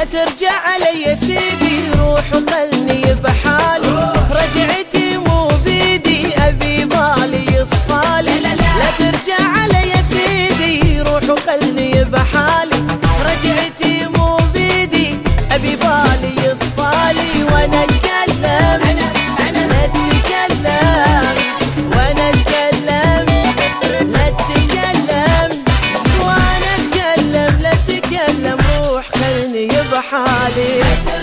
لا ترجع علي يا سيدي، روح وخلني بحالي، رجعتي مو بيدي أبي بالي يصفالي. لا ترجع علي يا سيدي، روح وخلني بحالي، رجعتي مو بيدي أبي بالي يصفالي. وانا اتكلم لا تتكلم، وانا اتكلم لا تتكلم، وانا اتكلم لا تتكلم، روح خلني بحالي.